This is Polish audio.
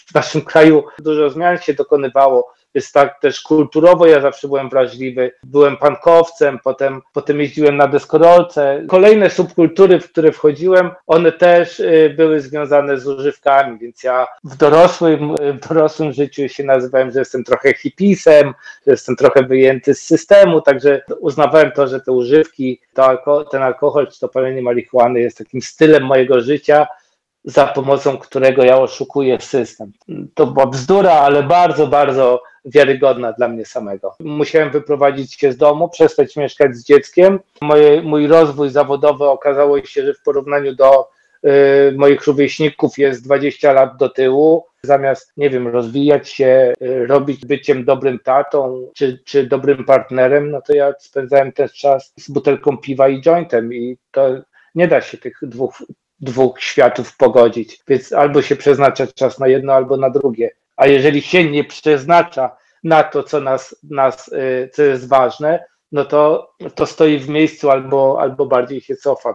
w naszym kraju dużo zmian się dokonywało. Jest tak też kulturowo, ja zawsze byłem wrażliwy. Byłem punkowcem, potem jeździłem na deskorolce. Kolejne subkultury, w które wchodziłem, one też były związane z używkami, więc ja w dorosłym życiu się nazywałem, że jestem trochę hipisem, że jestem trochę wyjęty z systemu, także uznawałem to, że te używki, ten alkohol czy to palenie marihuany jest takim stylem mojego życia, za pomocą którego ja oszukuję system. To była bzdura, ale bardzo, bardzo wiarygodna dla mnie samego. Musiałem wyprowadzić się z domu, przestać mieszkać z dzieckiem. Mój rozwój zawodowy okazało się, że w porównaniu do moich rówieśników jest 20 lat do tyłu. Zamiast, nie wiem, rozwijać się, robić byciem dobrym tatą czy dobrym partnerem, no to ja spędzałem ten czas z butelką piwa i jointem i to nie da się tych dwóch światów pogodzić, więc albo się przeznacza czas na jedno, albo na drugie. A jeżeli się nie przeznacza na to, co jest ważne, no to stoi w miejscu albo bardziej się cofa.